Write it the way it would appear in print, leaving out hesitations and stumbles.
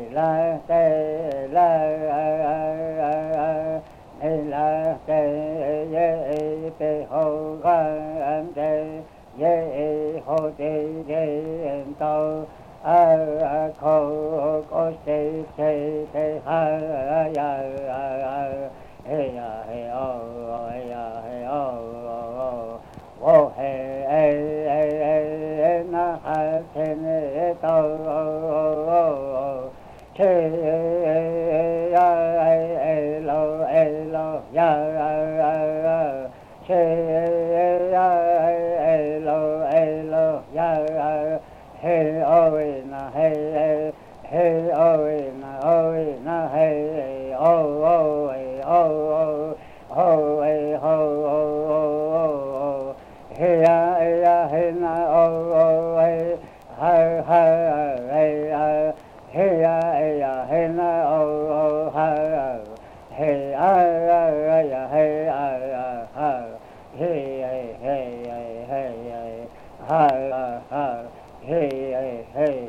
la tê la la tê ye tê ho ga tê ye ho tê ye tao khô có tê tê tê ha ya hey ya hey oh hey ya hey oh oh hey hey na ha tê ne tao tê ya lo ya tê ya lo ya hey ơi na hey hey ơi na hey oh ơi oh ơi oh hey ya hey na oh hey ha ha hey ya hey na oh ha hey ya hey ha hey hey hey hey ha ha hey hey